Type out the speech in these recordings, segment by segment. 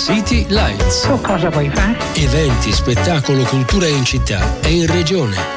City Lights. Tu cosa vuoi fare? Eventi, spettacolo, cultura in città e in regione.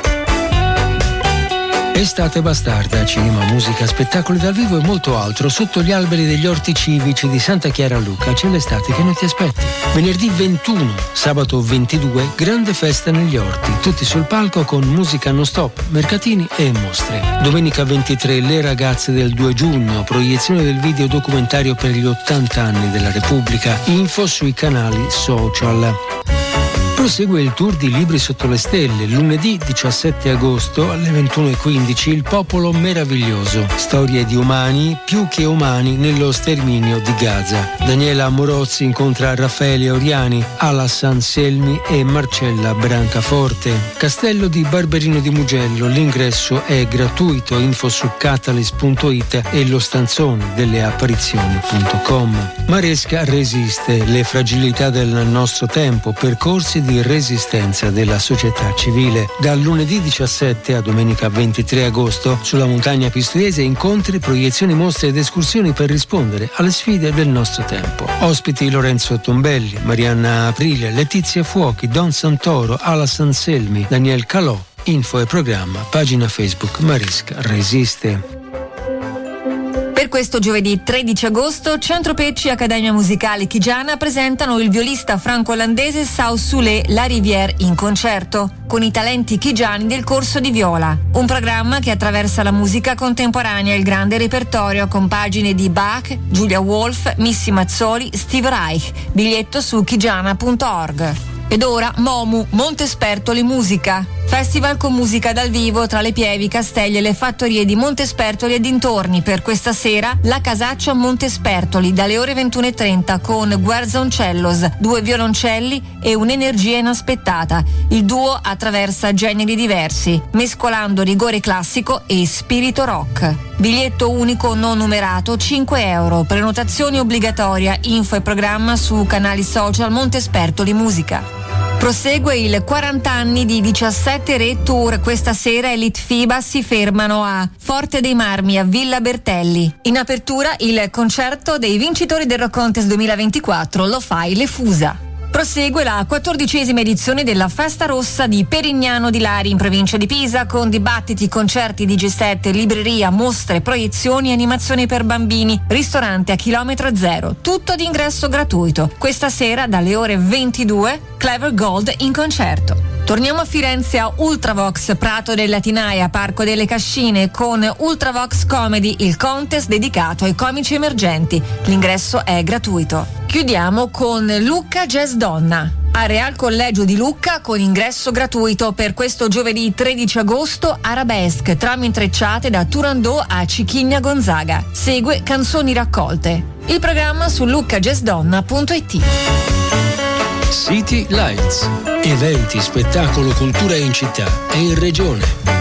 Estate bastarda, cinema, musica, spettacoli dal vivo e molto altro sotto gli alberi degli orti civici di Santa Chiara a Lucca. C'è l'estate che non ti aspetti. Venerdì 21, sabato 22, grande festa negli orti, tutti sul palco con musica non stop, mercatini e mostre. Domenica 23, le ragazze del 2 giugno, proiezione del video documentario per gli 80 anni della Repubblica, info sui canali social. Prosegue il tour di Libri sotto le stelle. Lunedì 17 agosto alle 21:15 Il popolo meraviglioso. Storie di umani più che umani nello sterminio di Gaza. Daniela Morozzi incontra Raffaele Oriani, Alas Anselmi e Marcella Brancaforte. Castello di Barberino di Mugello. L'ingresso è gratuito. Info su catalyst.it e lo stanzone delle apparizioni.com. Maresca resiste. Le fragilità del nostro tempo. Percorsi di resistenza della società civile. Dal lunedì 17 a domenica 23 agosto sulla montagna pistoiese incontri, proiezioni, mostre ed escursioni per rispondere alle sfide del nostro tempo. Ospiti Lorenzo Tombelli, Marianna Aprile, Letizia Fuochi, Don Santoro, Alas Anselmi, Daniel Calò. Info e programma, pagina Facebook Maresca resiste. Per questo giovedì 13 agosto, Centro Pecci Accademia Musicale Chigiana presentano il violista franco-olandese Sao Soulé La Rivière in concerto, con i talenti chigiani del corso di viola. Un programma che attraversa la musica contemporanea e il grande repertorio con pagine di Bach, Julia Wolf, Missy Mazzoli, Steve Reich. Biglietto su chigiana.org. Ed ora Momu, Montespertoli Musica. Festival con musica dal vivo tra le Pievi, Castelli e le fattorie di Montespertoli e dintorni. Per questa sera la Casaccia Montespertoli dalle ore 21:30 con Guerzoncellos, 2 violoncelli e un'energia inaspettata. Il duo attraversa generi diversi, mescolando rigore classico e spirito rock. Biglietto unico non numerato, €5. Prenotazione obbligatoria. Info e programma su canali social Montespertoli Musica. Prosegue il 40 anni di 17 Re Tour. Questa sera Elite FIBA si fermano a Forte dei Marmi a Villa Bertelli. In apertura il concerto dei vincitori del Rock Contest 2024, Lo Fai Le Fusa. Prosegue la 14ª edizione della Festa Rossa di Perignano di Lari in provincia di Pisa, con dibattiti, concerti, DJ set, libreria, mostre, proiezioni e animazioni per bambini, ristorante a chilometro zero, tutto ad ingresso gratuito. Questa sera dalle ore 22 Clever Gold in concerto. Torniamo a Firenze a Ultravox Prato del Latinaia, Parco delle Cascine, con Ultravox Comedy, il contest dedicato ai comici emergenti. L'ingresso è gratuito. Chiudiamo con Lucca Jazz Donna a Real Collegio di Lucca, con ingresso gratuito per questo giovedì 13 agosto. Arabesque, trame intrecciate da Turandot a Cicchigna Gonzaga. Segue Canzoni raccolte. Il programma su luccajazzdonna.it. City Lights. Eventi, spettacolo, cultura in città e in regione.